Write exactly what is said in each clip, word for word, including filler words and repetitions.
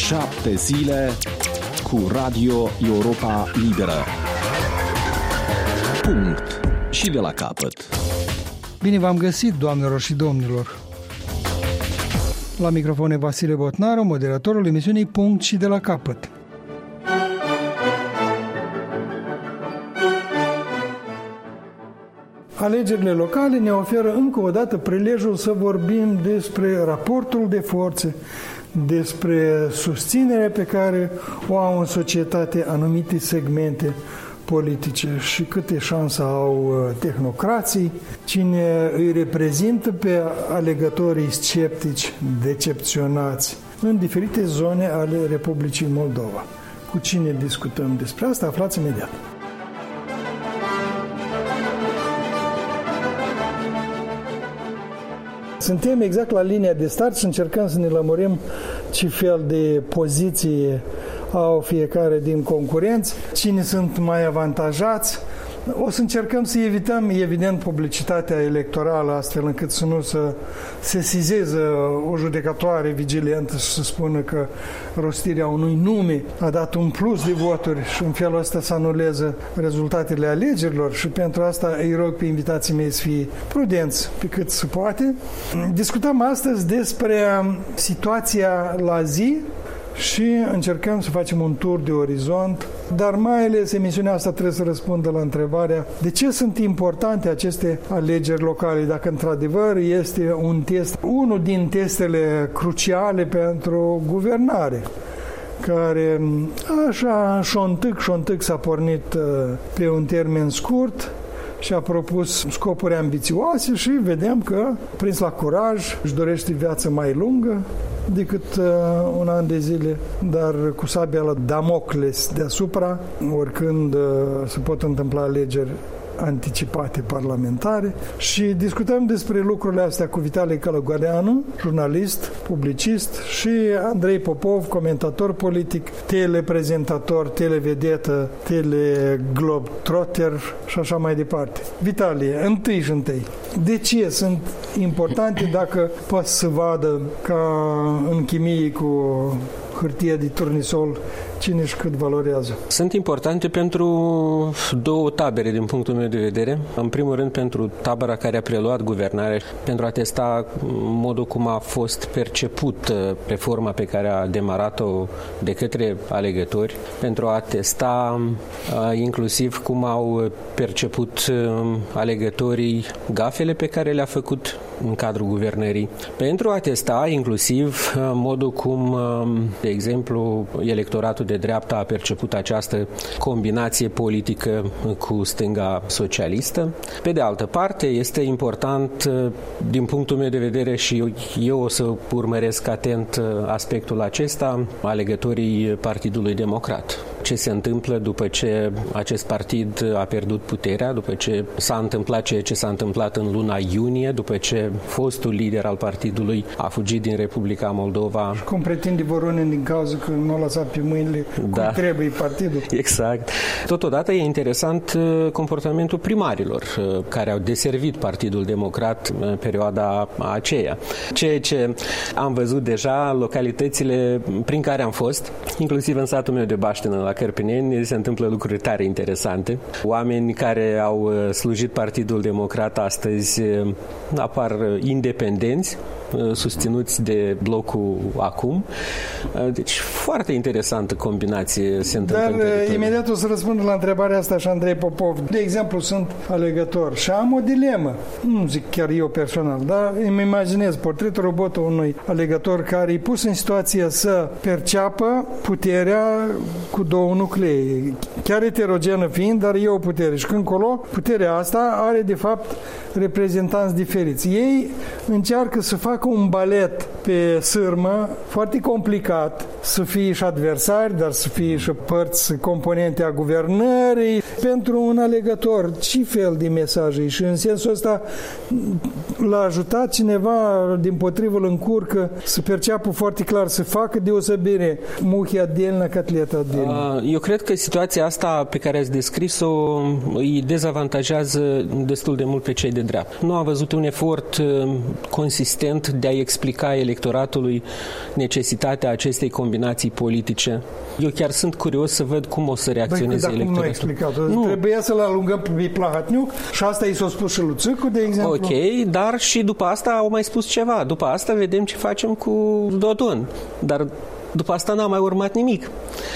Șapte zile cu Radio Europa Liberă. Punct. Și de la capăt. Bine v-am găsit, doamnelor și domnilor. La microfon e Vasile Botnaru, moderatorul emisiunii Punct și de la capăt. Alegerile locale ne oferă încă o dată prilejul să vorbim despre raportul de forțe, despre susținerea pe care o au în societate anumite segmente politice și câte șanse au tehnocrații, cine îi reprezintă pe alegătorii sceptici, decepționați în diferite zone ale Republicii Moldova. Cu cine discutăm despre asta, aflați imediat. Suntem exact la linia de start și încercăm să ne lămurim ce fel de poziție au fiecare din concurenți, cine sunt mai avantajați. O să încercăm să evităm, evident, publicitatea electorală, astfel încât să nu să se sesizeze o judecătoare vigilentă și să spună că rostirea unui nume a dat un plus de voturi și în felul ăsta să anuleze rezultatele alegerilor și pentru asta îi rog pe invitații mei să fie prudenți pe cât se poate. Discutăm astăzi despre situația la zi și încercăm să facem un tur de orizont, dar mai ales emisiunea asta trebuie să răspundă la întrebarea de ce sunt importante aceste alegeri locale, dacă într-adevăr este un test, unul din testele cruciale pentru guvernare, care așa șontâc, șontâc s-a pornit pe un termen scurt și a propus scopuri ambițioase și vedem că, prins la curaj, își dorește viață mai lungă decât uh, un an de zile, dar cu sabia la Damocles deasupra, oricând uh, se pot întâmpla alegeri anticipate parlamentare și discutăm despre lucrurile astea cu Vitalie Călăgoleanu, jurnalist, publicist și Andrei Popov, comentator politic, teleprezentator, televedetă, teleglobetrotter și așa mai departe. Vitalie, întâi și întâi, de ce sunt importante dacă poți să vadă ca în chimie cu hârtie de turnisol cine și cât valorează? Sunt importante pentru două tabere din punctul meu de vedere. În primul rând pentru tabăra care a preluat guvernarea, pentru a testa modul cum a fost perceput reforma pe care a demarat-o de către alegători, pentru a testa inclusiv cum au perceput alegătorii gafele pe care le-a făcut în cadrul guvernării, pentru a testa inclusiv modul cum, de exemplu, electoratul de dreapta a perceput această combinație politică cu stânga socialistă. Pe de altă parte, este important, din punctul meu de vedere, și eu o să urmăresc atent aspectul acesta, alegătorii Partidului Democrat. Ce se întâmplă după ce acest partid a pierdut puterea, după ce s-a întâmplat ceea ce s-a întâmplat în luna iunie, după ce fostul lider al partidului a fugit din Republica Moldova. Și cum pretinde Voronin din cauza că nu a lăsat pe mâinile da. cum trebuie partidul. Exact. Totodată e interesant comportamentul primarilor care au deservit Partidul Democrat în perioada aceea. Ceea ce am văzut deja, localitățile prin care am fost, inclusiv în satul meu de Baștină, la Cărpineni, se întâmplă lucruri tare interesante. Oameni care au slujit Partidul Democrat astăzi apar independenți, susținuți de blocul acum. Deci foarte interesantă combinație se întâmplă. Dar imediat o să răspund la întrebarea asta și Andrei Popov. De exemplu, sunt alegător și am o dilemă. Nu zic chiar eu personal, dar îmi imaginez portretul robotul unui alegător care e pus în situația să perceapă puterea cu două nuclee. Chiar eterogenă fiind, dar e o putere. Și când colo, puterea asta are de fapt reprezentanți diferiți. Ei încearcă să facă un balet pe sârmă foarte complicat, să fie și adversari, dar să fie și părți componente a guvernării. Pentru un alegător, ce fel de mesaje? Și în sensul ăsta l-a ajutat cineva, dimpotrivă îl încurcă să perceapă foarte clar, să facă deosebire muhia delna, catleta delna. Eu cred că situația asta pe care ați descris-o îi dezavantajează destul de mult pe cei de dreapta. Nu am văzut un efort consistent moment de a explica electoratului necesitatea acestei combinații politice? Eu chiar sunt curios să văd cum o să reacționeze Băi, electoratul. Nu a explicat. Nu. Trebuia să-l alungăm pe Plahatniuc și asta i s-a spus și lui Țâcu, de exemplu. Ok, dar și după asta au mai spus ceva. După asta vedem ce facem cu Dodon. Dar după asta n-a mai urmat nimic.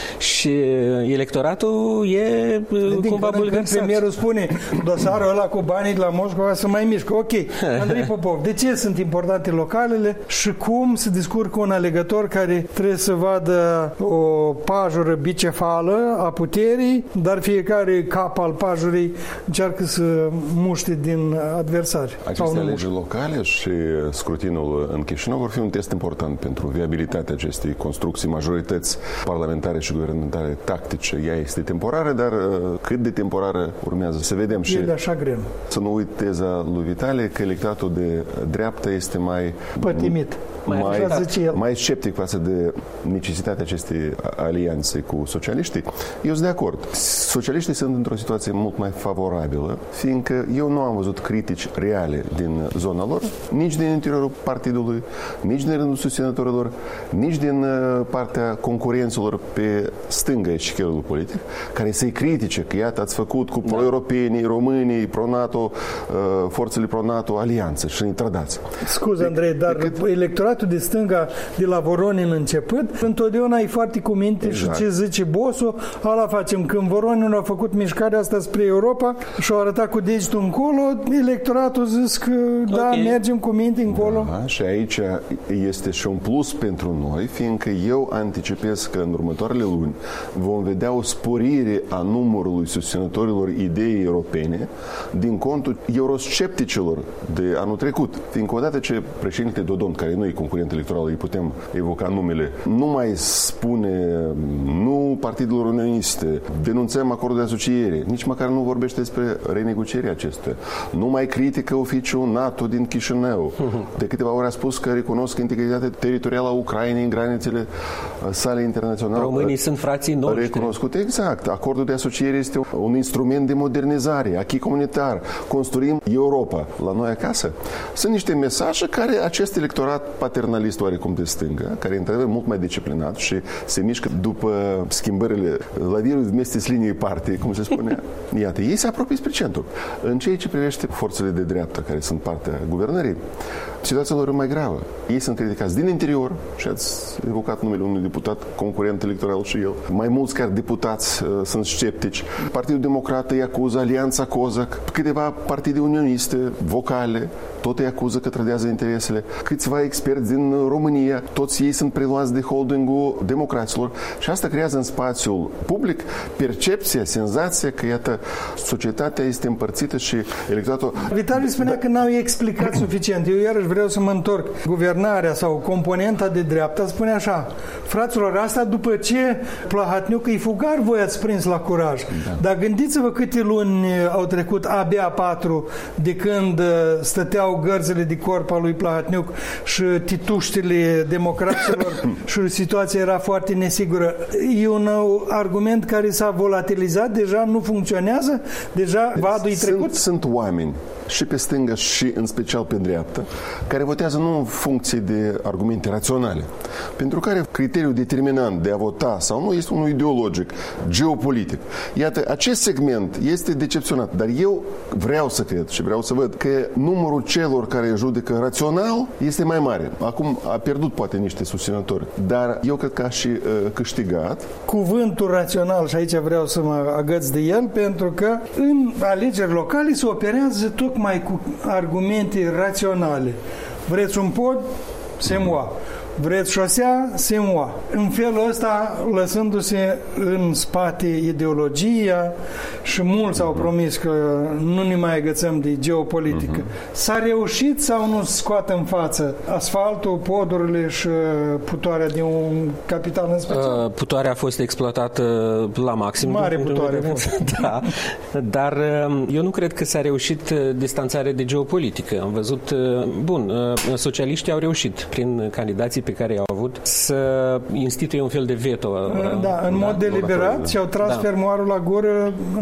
Și electoratul e din cumva bulversat. Premierul spune dosarul ăla cu banii de la Moscova să mai mișcă. Ok, Andrei Popov, de ce sunt importante localele și cum se descurcă un alegător care trebuie să vadă o pajură bicefală a puterii, dar fiecare cap al pajurii încearcă să muște din adversari. Aceste alegeri locale și scrutinul în Chișinău vor fi un test important pentru viabilitatea acestei construcții, majorități parlamentare și guvernamentale tactice. Ea este temporară, dar cât de temporară urmează să vedem. Și e de așa greu. Să nu uit teza lui Vitale că electoratul de dreapta este mai pătimit. Mai, mai, mai sceptic față de necesitatea acestei alianțe cu socialiștii. Eu sunt de acord. Socialiștii sunt într-o situație mult mai favorabilă, fiindcă eu nu am văzut critici reale din zona lor, nici din interiorul partidului, nici din rândul susținătorilor, nici din partea concurenților pe stânga eșichierului politic, care să-i critice că iată ați făcut cu pro-europenii, românii, pro-NATO, forțele pro-NATO alianță și ne trădați. Scuze, Andrei, dar decât... electoratul de stânga de la Voronin început, întotdeauna e foarte cu minte exact. Și ce zice bossul, ala facem. Când Voronin a făcut mișcarea asta spre Europa și a arătat cu degetul încolo, electoratul zis că da, okay. mergem cu minte încolo. Da, și aici este și un plus pentru noi, fiindcă eu anticipez că în următoarele luni vom vedea o sporire a numărului susținătorilor ideii europene din contul euroscepticilor de anul trecut. Fiindcă odată ce președintele Dodon, care nu e concurent electoral, îi putem evoca numele, nu mai spune nu partidelor unioniste, denunțăm acordul de asociere, nici măcar nu vorbește despre renegocierea acestuia. Nu mai critică oficiul NATO din Chișinău. De câteva ori a spus că recunosc integritatea teritorială a Ucrainei în granițele sale internaționale. Românii sunt frații noștri. Recunoscut, exact. Acordul de asociere este un instrument de modernizare, acquis comunitar. Construim Europa la noi acasă. Sunt niște mesaje care acest electorat paternalist oarecum de stânga, care într-adevăr mult mai disciplinat și se mișcă după schimbările la virus mestis liniei parte, cum se spunea. Iată, ei se apropie spre centru. În ceea ce privește forțele de dreapta, care sunt partea guvernării, situația lor e mai gravă. Ei sunt criticați din interior și ați evocat numele unui deputat concurent electoral și el. Mai mulți chiar deputați uh, sunt sceptici. Partidul Democrat îi acuză, Alianța Cozac, câteva partide unioniste, vocale, tot îi acuză că trădează interesele. Câțiva experți din România, toți ei sunt preluați de holdingul democraților și asta creează în spațiul public percepția, senzația că, iată, societatea este împărțită și electoratul... Vitaliu spunea da. că n-au explicat suficient. Eu iarăși vreau să mă întorc. Guvernarea sau componenta de dreapta spune așa: fraților, asta după ce Plahatniuc îi fugar, voi ați prins la curaj. Da. Dar gândiți-vă câte luni au trecut, abia patru, de când stăteau gărzile de corp al lui Plahatniuc și tituștile democraților și situația era foarte nesigură. E un argument care s-a volatilizat, deja nu funcționează, deja vadul-i trecut. Sunt oameni și pe stânga și în special pe dreapta, care votează nu în funcție de argumente raționale, pentru care criteriul determinant de a vota sau nu este unul ideologic, geopolitic. Iată, acest segment este decepționat, dar eu vreau să cred și vreau să văd că numărul celor care judecă rațional este mai mare. Acum a pierdut poate niște susținători, dar eu cred că a și uh, câștigat. Cuvântul rațional, și aici vreau să mă agăț de el, pentru că în alegeri locale se operează tocmai cu argumente raționale. Vreți un pod? Se moa. Vreți șosea? Se moa. În felul ăsta, lăsându-se în spate ideologia, și mulți au promis că nu ne mai agățăm de geopolitică. Uh-huh. S-a reușit sau nu scoată în față asfaltul, podurile și putoarea din un capital în special? Uh, putoarea a fost exploatată la maxim. Mare putoare a fost. Da. Dar eu nu cred că s-a reușit distanțarea de geopolitică. Am văzut, bun, socialiștii au reușit prin candidații pe care i-au avut să instituie un fel de veto. Da, în mod deliberat și au tras da. fermoarul la gură în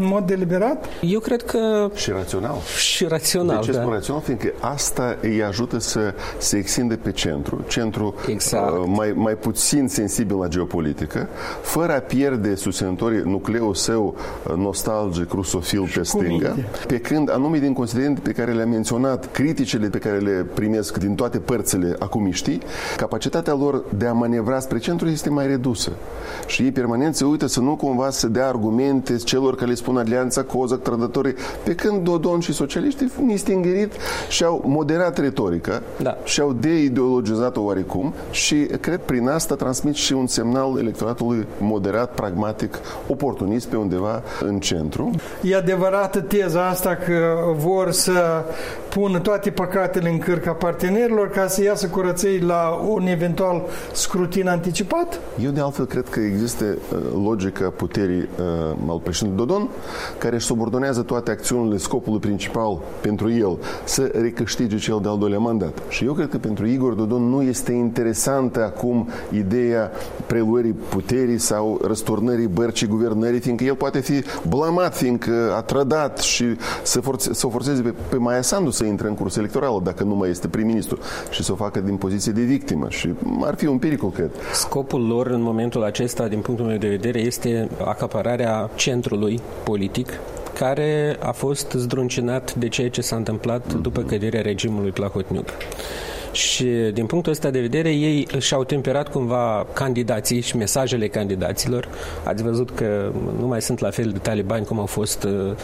mod deliberat? Eu cred că... Și rațional. Și rațional, De ce da. spun rațional? Fiindcă asta îi ajută să se extinde pe centru, centru exact. uh, mai, mai puțin sensibil la geopolitică, fără a pierde susținătorii nucleul său nostalgic, rusofil pe stânga, pe când anume din considerente pe care le-am menționat, criticile pe care le primesc din toate părțile acumiștii, capacitatea lor de a manevra spre centru este mai redusă. Și ei permanent se uită să nu cumva să dea argumente celor care le spun alianța Cozac, trădătorii, pe când Dodon și socialiștii nistingherit și-au moderat retorica, da. și-au deideologizat-o oarecum și cred prin asta transmit și un semnal electoratului moderat, pragmatic, oportunist pe undeva în centru. E adevărată teza asta că vor să pună toate păcatele în cârca partenerilor ca să iasă curăței la un eventual scrutin anticipat? Eu de altfel cred că există uh, logica puterii uh, al președintelui Dodon, care își subordonează toate acțiunile scopului principal pentru el să recâștige cel de-al doilea mandat. Și eu cred că pentru Igor Dodon nu este interesantă acum ideea preluării puterii sau răsturnării bărcii guvernării, fiindcă el poate fi blamat, fiindcă a trădat și să, forțe, să o forțeze pe, pe Maia Sandu să intre în curs electoral dacă nu mai este prim-ministru și să o facă din poziție de victimă și ar fi un pericol, cred. Scopul lor în momentul acesta, din punctul meu de vedere, este acapararea centrului politic, care a fost zdruncinat de ceea ce s-a întâmplat după căderea regimului Plahotniuc. Și din punctul ăsta de vedere, ei și-au temperat cumva candidații și mesajele candidaților. Ați văzut că nu mai sunt la fel de talibani cum au fost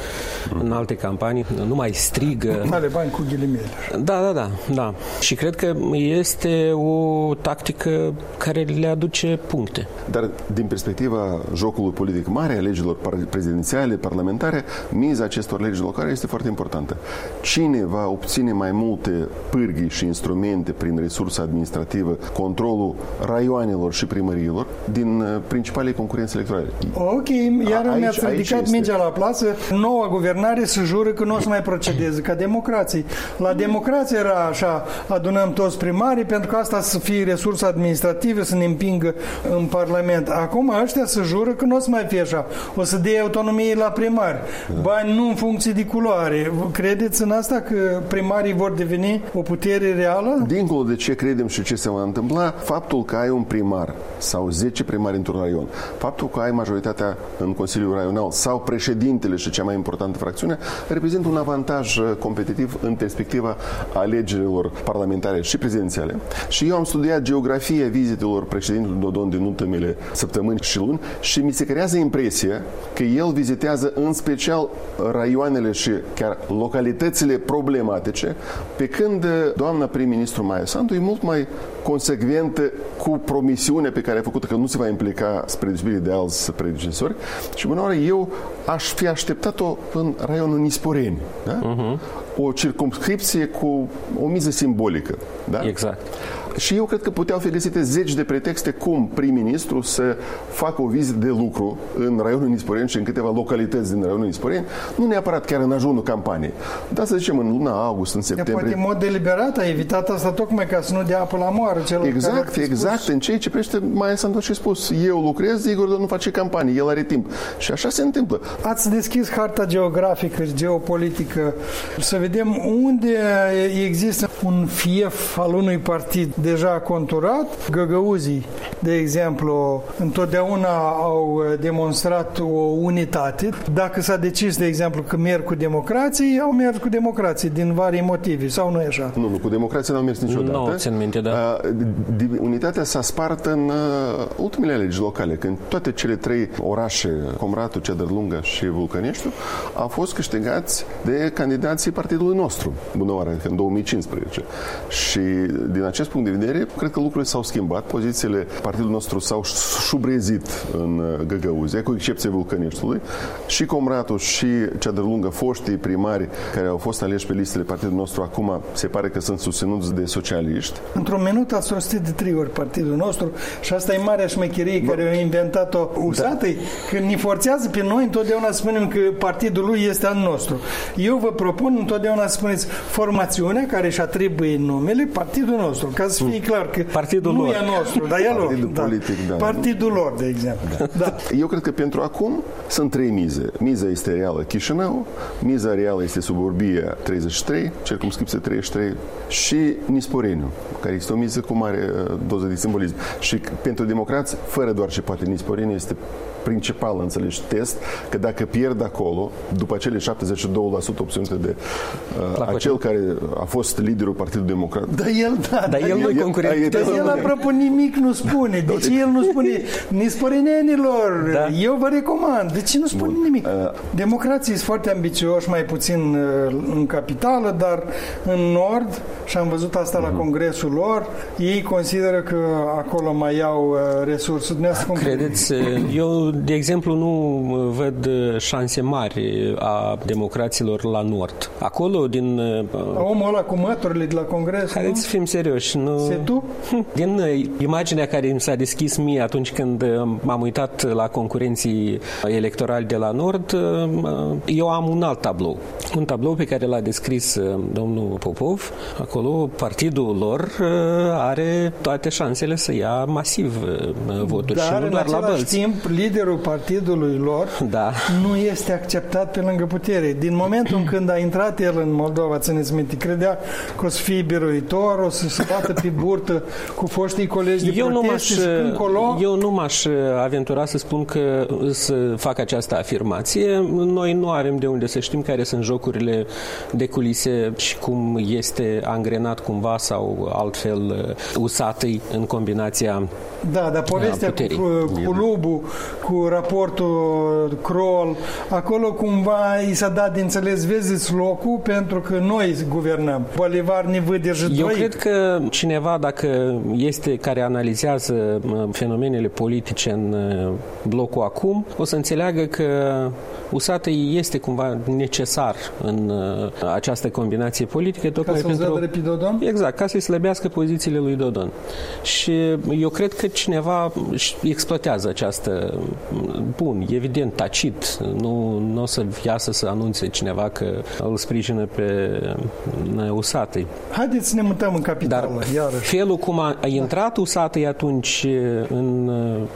în alte campanii, nu mai strigă. Talibani cu ghilimele. Da, da, da, da. Și cred că este o tactică care le aduce puncte. Dar din perspectiva jocului politic mare, a legilor prezidențiale, parlamentare, miza acestor legi locale este foarte importantă. Cine va obține mai multe pârghii și instrumente prin resursa administrativă, controlul raioanelor și primăriilor din principalele concurențe electorale. Ok, iar aici, mi-ați ridicat mingea la plasă. Noua guvernare se jură că nu o să mai procedeze ca democrații. La democrație era așa, adunăm toți primarii pentru că asta să fie resursa administrativă, să ne împingă în Parlament. Acum ăștia se jură că nu o să mai fie așa. O să dea autonomie la primari. Da. Bani nu în funcție de culoare. Credeți în asta că primarii vor deveni o putere reală? Dincolo de ce credem și ce se va întâmpla, faptul că ai un primar sau zece primari într-un raion, faptul că ai majoritatea în Consiliul Raional sau președintele și cea mai importantă fracțiune, reprezintă un avantaj competitiv în perspectiva alegerilor parlamentare și prezidențiale. Și eu am studiat geografia vizitelor președintelui Dodon din ultimele săptămâni și luni și mi se creează impresia că el vizitează în special raioanele și chiar localitățile problematice, pe când doamna prim-ministru Maia Sandu e mult mai consecventă cu promisiunea pe care a făcut că nu se va implica spre deosebire de alți predecesori și bună oară eu aș fi așteptat-o în raionul Nisporeni. Da? Uh-huh. O circumscripție cu o miză simbolică. Da? Exact. Și eu cred că puteau fi găsite zeci de pretexte cum prim-ministru să facă o vizită de lucru în raionul Nisporeni și în câteva localități din raionul Nisporeni, nu neapărat chiar în ajunul campaniei, dar să zicem în luna august, în septembrie. Poate în mod deliberat a evitat asta tocmai ca să nu dea apă la moară celor exact, care exact, spus. În ceea ce privește Maia Sandu și spus, eu lucrez, Igor nu face campanie, el are timp. Și așa se întâmplă. Ați deschis harta geografică și geopolitică să vedem unde există un fief al unui partid deja conturat. Găgăuzii, de exemplu, întotdeauna au demonstrat o unitate. Dacă s-a decis, de exemplu, că merg cu democrații, au mers cu democrații din vari motive, sau nu e așa? Nu, nu, cu democrația n-au mers niciodată. Nu, țin minte, da. Unitatea s-a spart în ultimele legi locale, când toate cele trei orașe, Comratul, Cedărlunga și Vulcăneștiul, au fost câștigați de candidații partidului nostru, bună oară, în două mii cincisprezece. Și din acest punct de vedere, cred că lucrurile s-au schimbat, pozițiile partidului nostru s-au șubrezit în Găgăuzia, cu excepția Vulcăneștiului, și Comratul și Cedărlunga, foștii primari care au fost aleși pe listele partidului nostru, acum se pare că sunt susținuți de socialiști. Într-un minut ați rostit de trei ori partidul nostru și asta e marea șmecherie care a inventat-o usatăi, da. Când ne forțează pe noi întotdeauna să spunem că partidul lui este al nostru. Eu vă propun întotdeauna să spuneți formațiunea care își atribuie numele partidul nostru, ca să fie clar că partidul nu lor. e nostru, dar e lor. partidul da. politic, da. Partidul lor, de exemplu. Da. Da. Eu cred că pentru acum sunt trei mize. Miza este reală Chișinău, miza reală este Suburbia treizeci și trei, circumscripție treizeci și trei și Nisporeniu, care este o miză cu mare doză de simbolism. Și pentru democrați, fără doar ce poate Nisporeniu, este principal, înțelegi, test, că dacă pierd acolo, după acele șaptezeci și doi la sută obținute de uh, acel care a fost liderul Partidului Democrat. Dar el, da, dar el nu-i concurent. Dar el, apropo, nimic nu spune. De ce el nu spune nisporenenilor, da. Eu vă recomand. De ce nu spune Bun. nimic? Uh, Democrații sunt foarte ambițioși, mai puțin uh, în capitală, dar în nord, și am văzut asta uh-huh. la congresul lor, ei consideră că acolo mai au uh, resurse. Credeți? Eu, de exemplu, nu văd șanse mari a democraților la nord. Acolo, din... Omul ăla cu măturile de la congres, haideți să fim serioși. Nu... Se tu? Din imaginea care mi s-a deschis mie atunci când m-am uitat la concurenții electorali de la nord, eu am un alt tablou. Un tablou pe care l-a descris domnul Popov. Acolo, partidul lor are toate șansele să ia masiv voturi. Dar, și nu doar la bălți. Timp, liderul partidului lor da. nu este acceptat pe lângă putere. Din momentul când a intrat el în Moldova, țineți minte, credea că o să fie biruitor, o să se bată pe burtă cu foștii colegi de eu proteste nu și încolo. Eu nu m-aș aventura să spun că să fac această afirmație. Noi nu avem de unde să știm care sunt jocurile de culise și cum este angrenat cumva sau altfel usatăi în combinația Da, dar povestea puterii. cu, cu Lubu, cu raportul Kroll, acolo cumva i s-a dat de înțeles, veziți locul pentru că noi guvernăm. Bolivar ne vâde și Eu cred că cineva, dacă este care analizează fenomenele politice în blocul acum, o să înțeleagă că usatăi este cumva necesar în această combinație politică. Tocmai ca pentru... să Dodon? Exact, ca să-i slăbească pozițiile lui Dodon. Și eu cred că cineva exploatează această... Bun, evident, tacit. Nu, nu o să iasă să anunțe cineva că îl sprijină pe usatăi. Haideți să ne mutăm în capitală, Dar iarăși. felul cum a intrat usatăi atunci în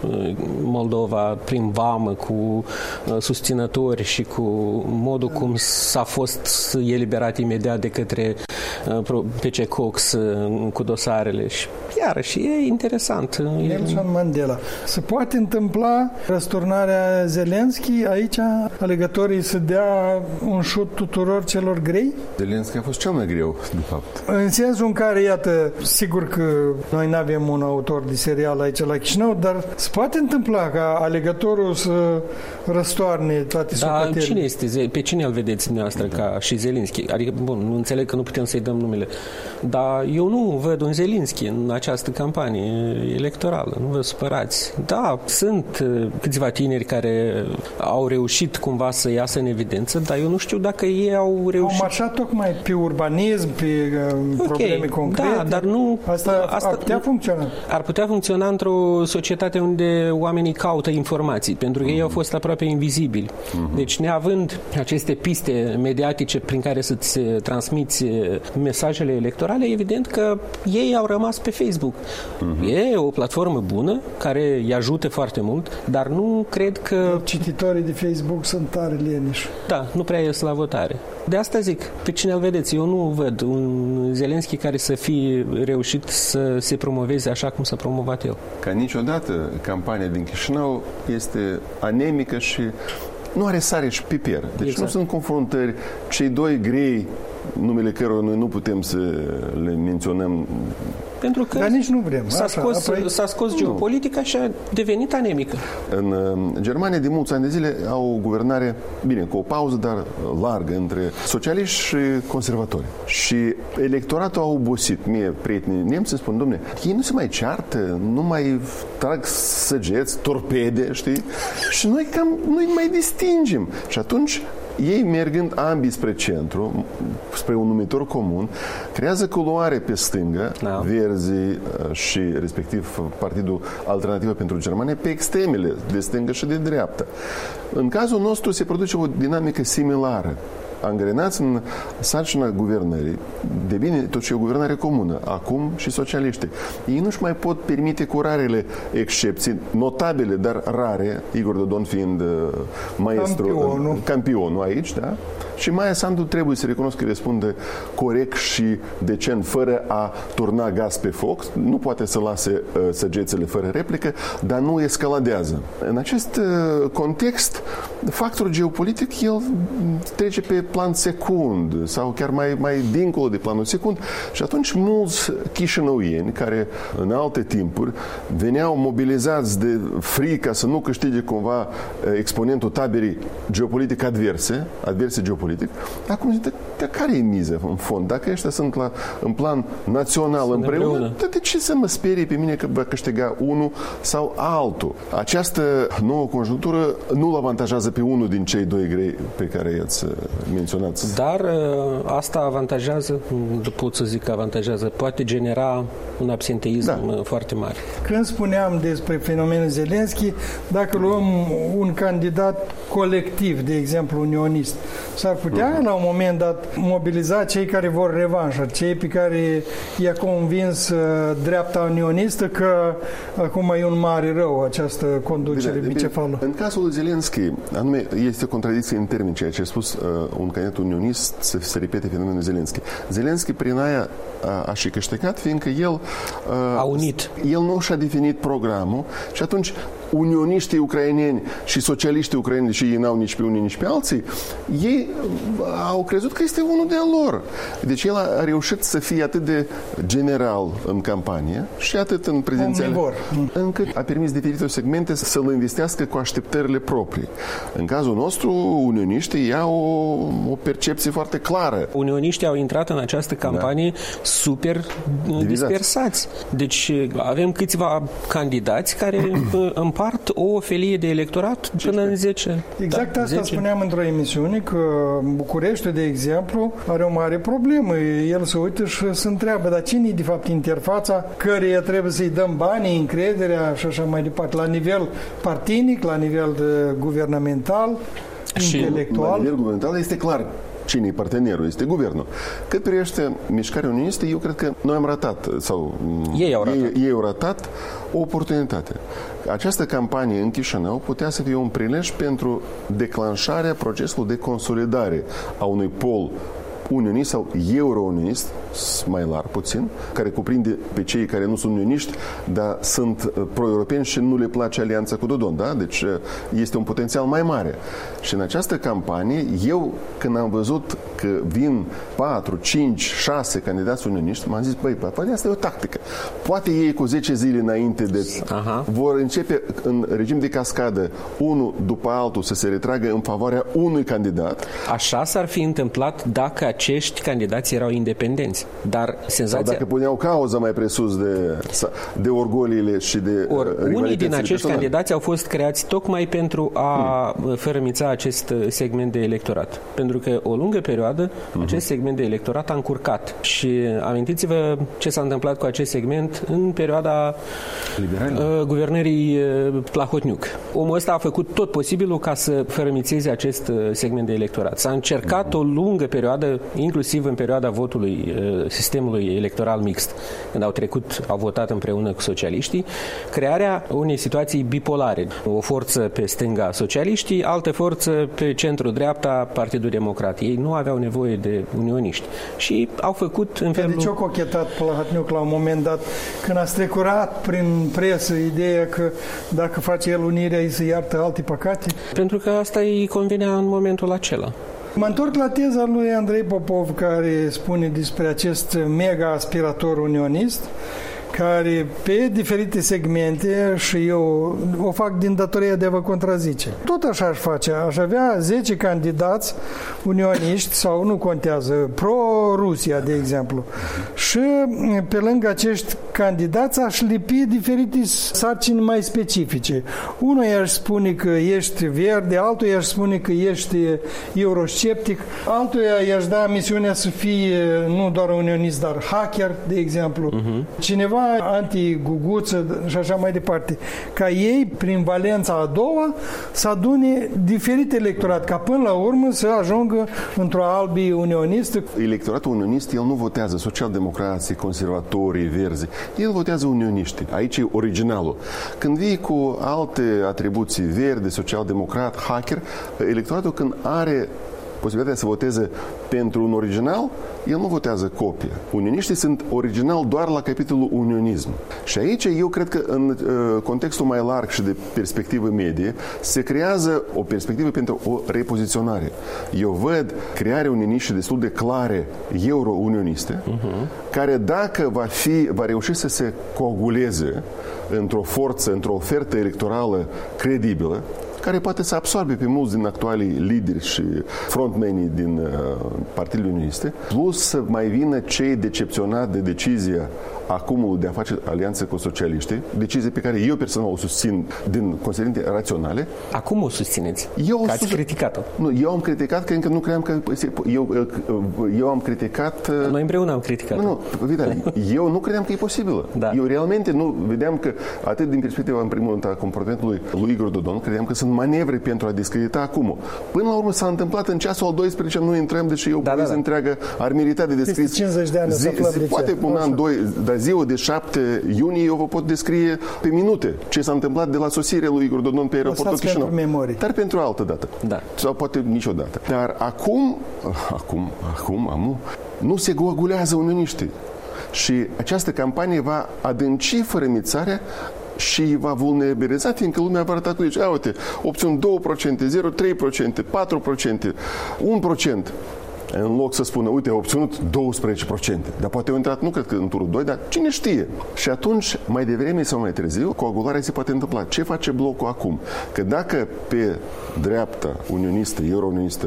Moldova, prin vamă, cu susținători și cu modul cum s-a fost eliberat imediat de către P C Cox cu dosarele și iarăși e interesant. Nelson Mandela. Se poate întâmpla răsturnarea Zelenski aici, alegătorii să dea un șut tuturor celor grei? Zelenski a fost cel mai greu, de fapt. În sensul în care, iată, sigur că noi nu avem un autor de serial aici la Chișinău, dar se poate întâmpla ca alegătorul să răstoarne toate da, socotelile. Cine este? Pe cine îl vedeți dumneavoastră da. ca și Zelenski? Adică, bun, nu înțeleg că nu putem să-i dăm numele, dar eu nu văd un Zelenski în această campanie electorală. Nu vă supărați. Da, sunt câțiva tineri care au reușit cumva să iasă în evidență, dar eu nu știu dacă ei au reușit. Au marșat tocmai pe urbanism, pe okay, probleme concrete. Da, dar nu... Asta, asta ar putea funcționa. Ar putea funcționa într-o societate unde oamenii caută informații, pentru că mm-hmm. ei au fost aproape invizibili. Mm-hmm. Deci, neavând aceste piste mediatice prin care să-ți transmiți mesajele electorale, evident că ei au rămas pe Facebook. Mm-hmm. E o platformă bună, care îi ajută foarte mult, dar nu cred că... Cititorii de Facebook sunt tare leniși. Da, nu prea ies la votare. De asta zic, pe cine îl vedeți? Eu nu văd un Zelenski care să fie reușit să se promoveze așa cum s-a promovat el. Ca niciodată, campania din Chișinău este anemică și nu are sare și piper. Deci exact. Nu sunt confruntări. Cei doi grei, numele cărora noi nu putem să le menționăm. Pentru că Dar nici nu vrem. S-a Așa, scos, apoi... s-a scos geopolitica și a devenit anemică. În Germania, de mulți ani de zile, au o guvernare, bine, cu o pauză, dar largă, între socialiști și conservatori. Și electoratul a obosit. Mie, prietenii nemți, spun, domne, ei nu se mai ceartă, nu mai trag săgeți, torpede, știi? Și noi cam, nu-i mai distingem. Și atunci, ei mergând ambii spre centru, spre un numitor comun, creează culoare pe stângă, da. Verzii și respectiv Partidul Alternativă pentru Germania, pe extremele de stângă și de dreapta. În cazul nostru se produce o dinamică similară. angrenați în sarcina guvernării, de bine, tot și o guvernare comună, acum și socialiști. Ei nu-și mai pot permite cu rarele excepții, notabile, dar rare, Igor Dodon fiind uh, maestru, campionul. campionul aici, da? Și Maia Sandu trebuie să recunosc că răspunde corect și decent, fără a turna gaz pe foc. Nu poate să lase uh, săgețele fără replică, dar nu escaladează. În acest uh, context, factorul geopolitic, el trece pe plan secund sau chiar mai, mai dincolo de planul secund și atunci mulți chișinăuieni care în alte timpuri veneau mobilizați de frica să nu câștige cumva exponentul taberii geopolitic adverse, adverse geopolitic, acum zic, de care e miză în fond? Dacă ăștia sunt la, în plan național sunt împreună, împreună, de ce să mă sperie pe mine că va câștiga unul sau altul? Această nouă conjunctură nu-l avantajează pe unul din cei doi grei pe care i-ați menționat. Dar asta avantajează, pot să zic că avantajează, poate genera un absenteism da. foarte mare. Când spuneam despre fenomenul Zelenski, dacă luăm un candidat colectiv, de exemplu unionist, s-ar putea uh-huh. la un moment dat mobiliza cei care vor revanșă, cei pe care i-a convins uh, dreapta unionistă că acum e un mare rău această conducere bine, bicefală. În cazul lui Zelenski, anume, este o contradicție în termeni, ceea ce a spus uh, un candidat unionist să se repete fenomenul Zelenski. Zelenski prin aia a, a și câștigat, fiindcă el uh, a unit. El nu și-a definit programul și atunci unioniștii ucraineni și socialiștii ucraineni, și ei n-au nici pe unii, nici pe alții, ei au crezut că este unul de-a lor. Deci el a reușit să fie atât de general în campanie și atât în prezențiale, încât a permis diferite segmente să-l investească cu așteptările proprii. În cazul nostru, unioniștii au o, o percepție foarte clară. Unioniștii au intrat în această campanie da. super dispersați. Deci avem câțiva candidați care împart o felie de electorat până în zece. Exact da, asta zece. spuneam într-o emisiune, că Bucureștiul, de exemplu, are o mare problemă. El se uită și se întreabă, dar cine e de fapt interfața căreia trebuie să-i dăm banii, încrederea și așa mai departe, la nivel partinic, la nivel de guvernamental, și intelectual. La nivel guvernamental este clar cine e partenerul, este guvernul. Cât privește mișcarea unionistă, eu cred că noi am ratat, sau ei au ratat, ei, ei au ratat o oportunitate. Această campanie în Chișinău putea să fie un prilej pentru declanșarea procesului de consolidare a unui pol unionist sau euro-unionist, mai larg puțin, care cuprinde pe cei care nu sunt unioniști, dar sunt pro-europeni și nu le place alianța cu Dodon, da? Deci este un potențial mai mare. Și în această campanie, eu, când am văzut că vin patru, cinci, șase candidați unioniști, m-am zis, băi, poate asta e o tactică. Poate ei cu zece zile înainte de... Aha. vor începe în regim de cascadă, unul după altul, să se retragă în favoarea unui candidat. Așa s-ar fi întâmplat dacă acești candidați erau independenți. Dar senzația... Sau dacă puneau cauză mai presus de, de orgoliile și de Or, unii din acești personale. Candidați au fost creați tocmai pentru a hmm. fărămița acest segment de electorat. Pentru că o lungă perioadă hmm. acest segment de electorat a încurcat. Și amintiți-vă ce s-a întâmplat cu acest segment în perioada uh, guvernării uh, Plahotniuc. Omul ăsta a făcut tot posibilul ca să fărămițeze acest uh, segment de electorat. S-a încercat hmm. o lungă perioadă, inclusiv în perioada votului sistemului electoral mixt, când au trecut, au votat împreună cu socialiștii, crearea unei situații bipolare. O forță pe stânga socialiștii, altă forță pe centru-dreapta Partidul Democrat. Ei nu aveau nevoie de unioniști. Și au făcut în felul... De ce a cochetat Plahotniuc la un moment dat, când a strecurat prin presă ideea că dacă face el unirea, îi se iartă alte păcate? Pentru că asta îi convenea în momentul acela. Mă întorc la teza lui Andrei Popov, care spune despre acest mega aspirator unionist, care pe diferite segmente, și eu o fac din datoria de a vă contrazice. Tot așa aș face. Aș avea zece candidați unioniști, sau nu contează, pro-Rusia, de exemplu. Și pe lângă acești candidați aș lipi diferite sarcini mai specifice. Unul i-aș spune că ești verde, altul i-aș spune că ești eurosceptic, altul i-aș da misiunea să fie nu doar unionist, dar hacker, de exemplu. Uh-huh. Cineva ceva anti-guguță și așa mai departe. Ca ei, prin valența a doua, să adune diferite electorat, ca până la urmă să ajungă într-o albi unionistă. Electoratul unionist, el nu votează socialdemocrații, conservatorii, verzi. El votează unioniști. Aici e originalul. Când vii cu alte atribuții, verde, social-democrat, hacker, electoratul când are posibilitatea să voteze pentru un original, el nu votează copie. Unioniștii sunt original doar la capitolul unionism. Și aici eu cred că în uh, contextul mai larg și de perspectivă medie se creează o perspectivă pentru o repoziționare. Eu văd crearea unioniștii destul de clare euro-unioniste, uh-huh. care dacă va fi, va reuși să se coaguleze într-o forță, într-o ofertă electorală credibilă, care poate să absorbe pe mulți din actualii lideri și frontmenii din uh, partidele unioniste, plus să mai vină cei decepționați de decizia acumul de a face alianță cu socialiștii, decizie pe care eu personal o susțin din considerente raționale. Acum o susțineți? Eu că ați sus... criticat-o. Nu, eu am criticat că încă nu cream că... Eu, eu am criticat... Noi împreună am criticat. Nu, nu, Vitali, eu nu credeam că e posibilă. Da. Eu realmente nu vedeam că, atât din perspectiva, în primul rând, a comportamentului lui Igor Dodon, credeam că sunt manevre pentru a discredita acum. Până la urmă s-a întâmplat în ceasul al doisprezecelea, nu intrăm, deși eu da, da, da. întreagă ar merita de descris. cincizeci de ani zi, zi, poate un an, doi, dar ziua de șapte iunie eu vă pot descrie pe minute ce s-a întâmplat de la sosirea lui Igor Dodon pe aeroportul Chișinău. Dar pentru altă dată. Da. Sau poate niciodată. Dar acum, acum, acum, amu, nu se coagulează unioniștii. Și această campanie va adânci fărămițarea și va vulnerabiliza, fiindcă lumea va arăta cu zice, uite, opțiuni doi la sută, zero virgulă trei la sută, patru la sută, unu la sută. În loc să spună, uite, a obținut doisprezece la sută. Dar poate au intrat, nu cred că în turul doi, dar cine știe? Și atunci, mai devreme sau mai târziu, coagularea se poate întâmpla. Ce face blocul acum? Că dacă pe dreapta unionistă, euro-unionistă,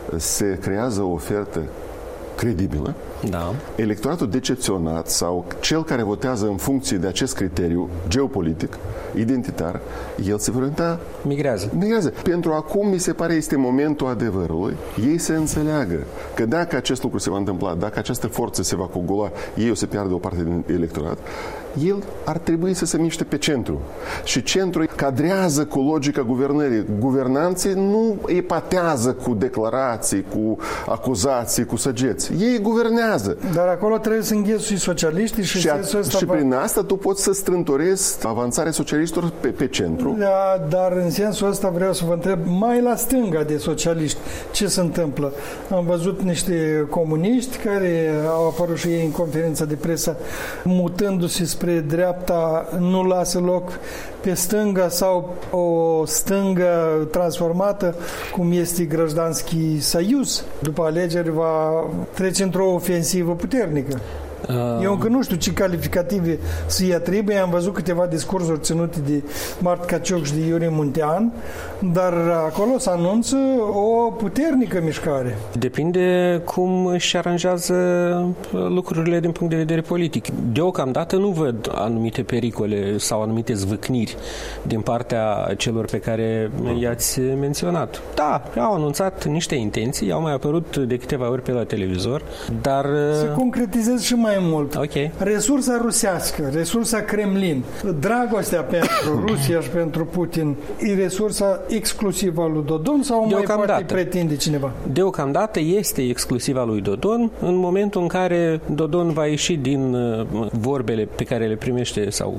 se creează o ofertă credibilă, da. Electoratul decepționat sau cel care votează în funcție de acest criteriu geopolitic, identitar, el se va orienta... Migrează. Migrează. Pentru acum, mi se pare, este momentul adevărului. Ei se înțeleagă că dacă acest lucru se va întâmpla, dacă această forță se va coagula, ei o să piardă o parte din electorat, el ar trebui să se miște pe centru. Și centrul cadrează cu logica guvernării. Guvernanții nu epatează cu declarații, cu acuzații, cu săgeți. Ei guvernează. Dar acolo trebuie să înghesui socialiștii și, și, a, și va... prin asta tu poți să strântorezi avansarea socialiștilor pe, pe centru. Da, dar în sensul ăsta vreau să vă întreb mai la stânga de socialiști ce se întâmplă. Am văzut niște comuniști care au apărut și ei în conferința de presă mutându-se spre dreapta, nu lasă loc pe stânga sau o stângă transformată, cum este Grăjdanski Soyuz. După alegeri va trece într-o ofensivă puternică. Uh... Eu încă nu știu ce calificative să-i atribuie. Am văzut câteva discursuri ținute de Mart Cacioc și de Iurie Muntean, dar acolo se anunță o puternică mișcare. Depinde cum își aranjează lucrurile din punct de vedere politic. Deocamdată nu văd anumite pericole sau anumite zvâcniri din partea celor pe care i-ați menționat. Da, au anunțat niște intenții, au mai apărut de câteva ori pe la televizor, dar... Se concretizează și mai mult. Okay. Resursa rusească, resursa Kremlin, dragostea pentru Rusia și pentru Putin, e resursa exclusivă a lui Dodon sau mai poate pretinde cineva? Deocamdată este exclusivă a lui Dodon în momentul în care Dodon va ieși din vorbele pe care le primește sau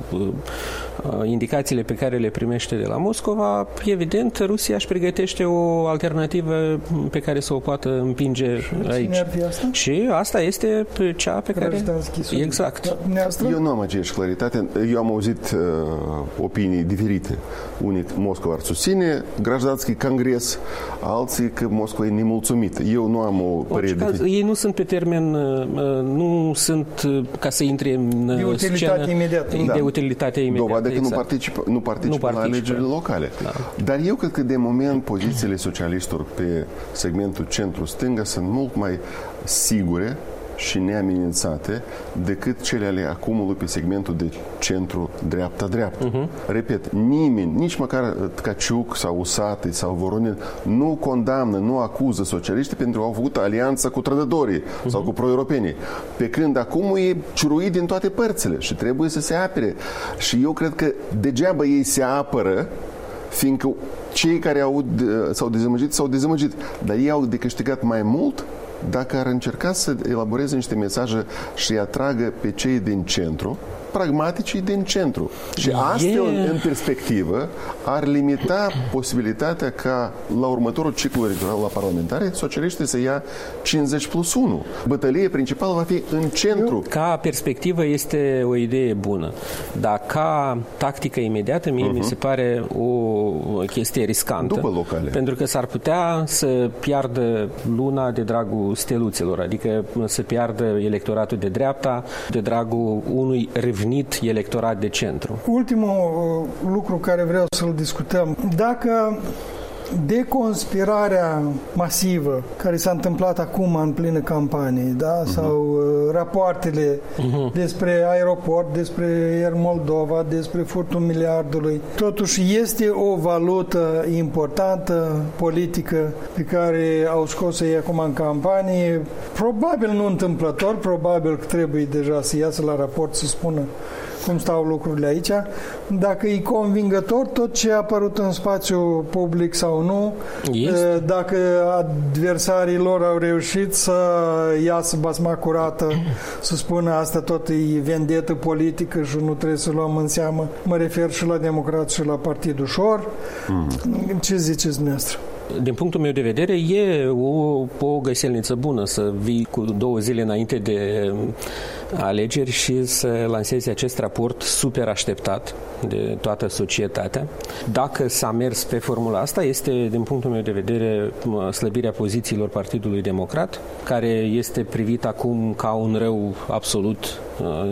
indicațiile pe care le primește de la Moscova. Evident, Rusia își pregătește o alternativă pe care să o poată împinge aici. Asta? Și asta este cea pe care... Exact. Eu nu am aceeași claritate. Eu am auzit uh, opinii diferite. Unii Moscova ar susține Grajdanski Congres, alții că Moscova e nemulțumită. Eu nu am o părere de... Ei nu sunt pe termen, uh, nu sunt uh, ca să intre în de utilitate scenă, imediată. De da. utilitate imediată. Dovadă că exact. nu participă, nu participă, nu participă la alegerile locale. Da. Dar eu cred că de moment pozițiile socialiștilor pe segmentul centru-stânga sunt mult mai sigure și neamenințate decât cele ale acumului pe segmentul de centru-dreapta-dreapta. Uh-huh. Repet, nimeni, nici măcar Tkaciuc sau Usatăi sau Voronin nu condamnă, nu acuză socialiștii pentru că au făcut alianță cu trădătorii uh-huh. sau cu pro-europenii. Pe când acum e ciuruit din toate părțile și trebuie să se apere. Și eu cred că degeaba ei se apără, fiindcă cei care au, s-au dezamăgit, s-au dezamăgit. Dar ei au de câștigat mai mult dacă ar încerca să elaboreze niște mesaje și atragă pe cei din centru, pragmaticii din centru. Și astfel, yeah. în perspectivă, ar limita posibilitatea ca la următorul ciclu electoral la parlamentare socialiștii să ia cincizeci plus unu. Bătălia principală va fi în centru. Ca perspectivă este o idee bună, dar ca tactică imediată mie uh-huh. mi se pare o chestie riscantă. După locale. Pentru că s-ar putea să piardă luna de dragul steluțelor, adică să piardă electoratul de dreapta de dragul unui revenit electorat de centru. Ultimul lucru care vreau să-l discutăm, dacă deconspirarea masivă care s-a întâmplat acum în plină campanie, da? Uh-huh. sau uh, rapoartele uh-huh. despre aeroport, despre Air Moldova, despre furtul miliardului, totuși este o valută importantă, politică, pe care au scos-o ei acum în campanie, probabil nu întâmplător, probabil că trebuie deja să iasă la raport să spună cum stau lucrurile aici. Dacă e convingător tot ce a apărut în spațiu public sau nu, este. Dacă adversarii lor au reușit să iasă basma curată, să spună asta tot e vendetă politică și nu trebuie să luăm în seamă. Mă refer și la Democrați și la Partidul Șor. Mm. Ce ziceți dumneavoastră? Din punctul meu de vedere, e o, o găselniță bună să vii cu două zile înainte de alegeri și să lansezi acest raport super așteptat de toată societatea. Dacă s-a mers pe formula asta, este, din punctul meu de vedere, slăbirea pozițiilor Partidului Democrat, care este privit acum ca un rău absolut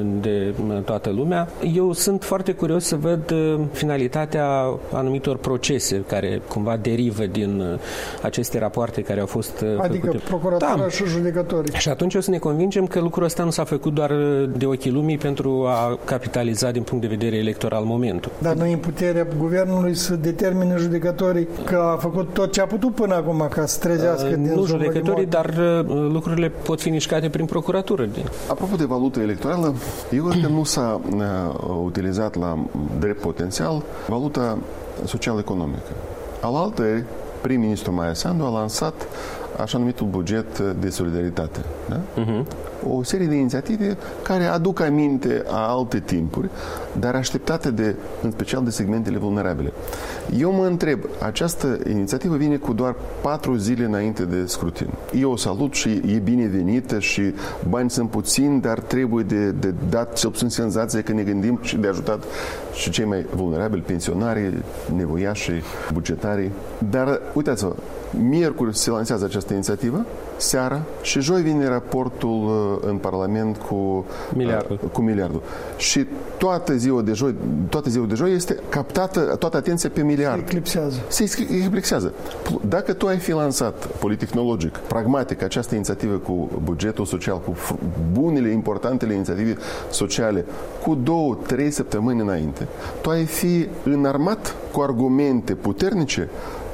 de toată lumea. Eu sunt foarte curios să văd finalitatea anumitor procese care cumva derivă din aceste rapoarte care au fost adică făcute. procuratura da. și judecătorii. Și atunci o să ne convingem că lucrul ăsta nu s-a făcut doar de ochii lumii pentru a capitaliza din punct de vedere electoral momentul. Dar nu e în puterea guvernului să determine judecătorii că a făcut tot ce a putut până acum ca să trezească uh, din nu judecătorii, dar lucrurile pot fi mișcate prin procuratură. Apropo de valută electorală, eu cred că nu s-a uh, utilizat la drept potențial valuta social-economică. Alaltări, prim-ministru Maia Sandu a lansat așa numitul buget de solidaritate. Da? Uh-huh. O serie de inițiative care aduc aminte a alte timpuri, dar așteptate de, în special de segmentele vulnerabile. Eu mă întreb, această inițiativă vine cu doar patru zile înainte de scrutin. Eu o salut și e binevenită și bani sunt puțini, dar trebuie de, de dat cel puțin senzația că ne gândim și de ajutat și cei mai vulnerabili, pensionarii, nevoiașii, bugetarii. Dar, uitați-vă, miercuri se lansează această inițiativă, seara, și joi vine raportul în Parlament cu miliardul. cu miliardul. Și toată ziua de joi, toată ziua de joi este captată toată atenția pe miliard. Se eclipsează. Se eclipsează. Dacă tu ai fi lansat politic-tehnologic, pragmatic, această inițiativă cu bugetul social, cu bunele, importantele inițiative sociale, cu două, trei săptămâni înainte, tu ai fi înarmat cu argumente puternice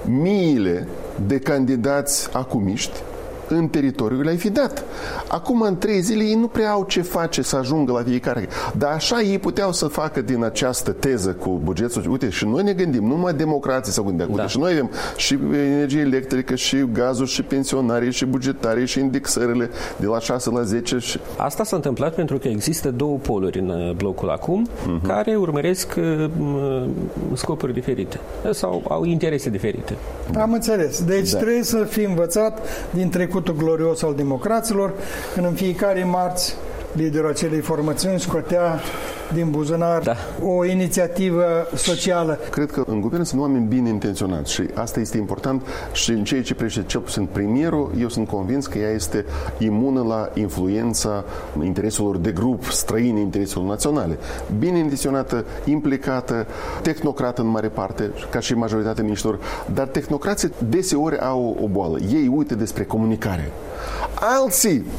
miile de candidați acumiști în teritoriul le-ai fi dat. Acum, în trei zile, ei nu prea au ce face să ajungă la fiecare. Dar așa ei puteau să facă din această teză cu bugetul. Uite, și noi ne gândim, nu numai democrații să gândeam. Uite, da. Și noi avem și energie electrică, și gazul, și pensionarii, și bugetarii, și indexările de la șase la zece. Și... Asta s-a întâmplat pentru că există două poluri în blocul acum, uh-huh. care urmăresc uh, scopuri diferite sau au interese diferite. Am înțeles. Deci da. trebuie să fii învățat din trecut glorios al democraților, când în fiecare marți liderul acelei formațiuni scotea din buzunar da. o inițiativă socială. Cred că în guvern sunt oameni bine intenționați și asta este important și în ceea ce privește cel puțin premierul, eu sunt convins că ea este imună la influența intereselor de grup străine intereselor naționale. Bine intenționată, implicată, tehnocrată în mare parte, ca și majoritatea miniștrilor, dar tehnocrații deseori au o boală. Ei uită despre comunicare. Alții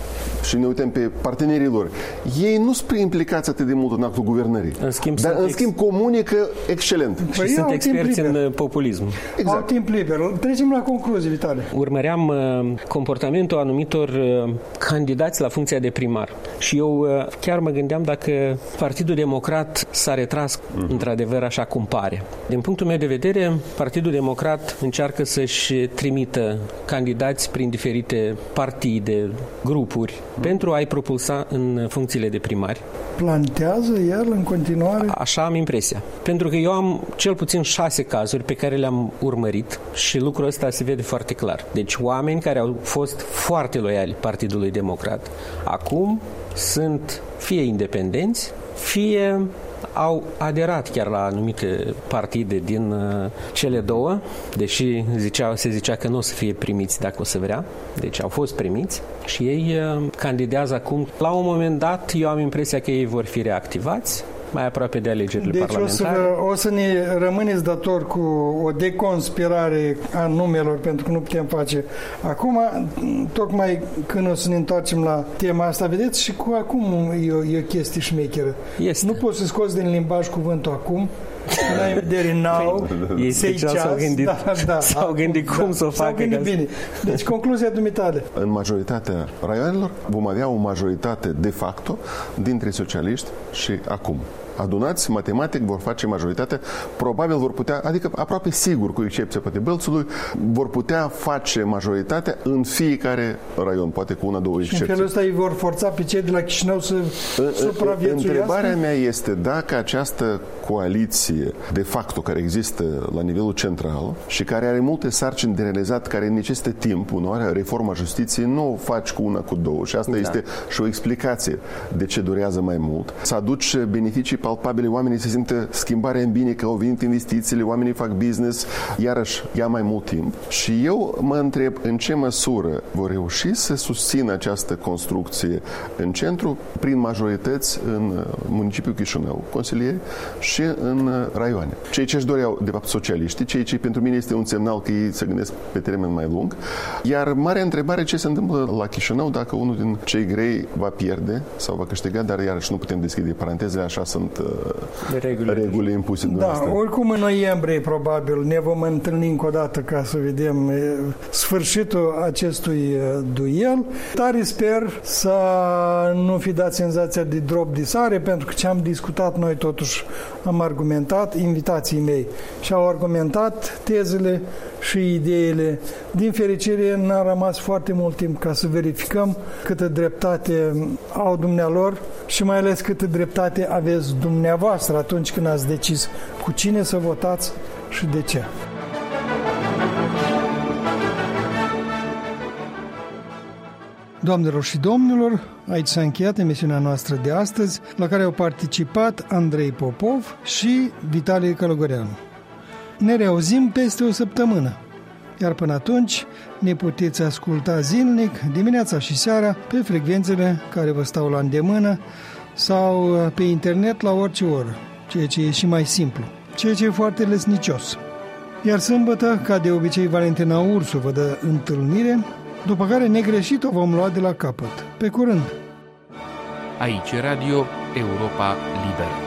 și ne uităm pe partenerii lor, ei nu sunt implicați atât de mult în actul guvernării. În schimb, dar, în ex... schimb, comunică excelent. Și păi sunt experți în populism. Exact. Au timp liber. Trecem la concluzii, Vitale. Urmăream uh, comportamentul anumitor uh, candidați la funcția de primar. Și eu uh, chiar mă gândeam dacă Partidul Democrat s-a retras mm. într-adevăr așa cum pare. Din punctul meu de vedere, Partidul Democrat încearcă să-și trimită candidați prin diferite partide, grupuri, mm. pentru a-i propulsa în funcțiile de primari. Plantează el în continuare? Așa am impresia. Pentru că eu am cel puțin șase cazuri pe care le-am urmărit și lucrul ăsta se vede foarte clar. Deci oameni care au fost foarte loiali Partidului Democrat, acum sunt fie independenți, fie au aderat chiar la anumite partide din uh, cele două, deși zicea, se zicea că nu o să fie primiți dacă o să vrea, deci au fost primiți și ei uh, candidează acum. La un moment dat, eu am impresia că ei vor fi reactivați mai aproape de alegerile deci parlamentare. Deci o, o să ne rămâneți dator cu o deconspirare a numelor, pentru că nu putem face acum. Tocmai când o să ne întoarcem la tema asta, vedeți, și cu acum e o, e o chestie șmecheră. Este. Nu poți să scoți din limbaj cuvântul acum, când ai în vedere now, ei special s-au gândit, da, da, s-au gândit cum da, să o facă. S-au gândit bine. Deci concluzia dumitale. În majoritatea raioanelor vom avea o majoritate de facto dintre socialiști și acum. Adunați, matematic, vor face majoritatea, probabil vor putea, adică aproape sigur, cu excepția poate Bălțului, vor putea face majoritatea în fiecare raion, poate cu una, două excepții. Și în felul ăsta îi vor forța pe cei de la Chișinău să supraviețuiască? Întrebarea mea este dacă această coaliție, de facto, care există la nivelul central și care are multe sarcini de realizat, care necesită timp, uneori reforma justiției nu o faci cu una, cu două și asta da. este și o explicație de ce durează mai mult. Să aduci beneficii palpabile, oamenii se simtă schimbarea în bine, că au venit investițiile, oamenii fac business, iarăși ia mai mult timp. Și eu mă întreb în ce măsură vor reuși să susțină această construcție în centru prin majorități în municipiul Chișinău, consilieri, și în raioane. Cei ce își doreau, de fapt, socialiștii, cei ce pentru mine este un semnal că ei se gândesc pe termen mai lung. Iar marea întrebare, ce se întâmplă la Chișinău dacă unul din cei grei va pierde sau va câștiga, dar iarăși nu putem deschide parantezele, așa sunt Reguli. reguli impuse de Da, oricum în noiembrie probabil ne vom întâlni încă o dată ca să vedem sfârșitul acestui duel. Tare sper să nu fi dat senzația de drop de sare, pentru că ce am discutat noi totuși am argumentat, invitații mei și au argumentat tezele și ideile. Din fericire n-a rămas foarte mult timp ca să verificăm câtă dreptate au dumnealor și mai ales câtă dreptate aveți dumneavoastră atunci când ați decis cu cine să votați și de ce. Doamnelor și domnilor, aici s-a încheiat emisiunea noastră de astăzi, la care au participat Andrei Popov și Vitalie Călugăreanu. Ne reauzim peste o săptămână, iar până atunci ne puteți asculta zilnic, dimineața și seara, pe frecvențele care vă stau la îndemână sau pe internet la orice oră, ceea ce e și mai simplu, ceea ce e foarte lesnicios. Iar sâmbătă, ca de obicei, Valentina Ursu vă dă întâlnire, după care negreșit o vom lua de la capăt. Pe curând! Aici Radio Europa Liberă.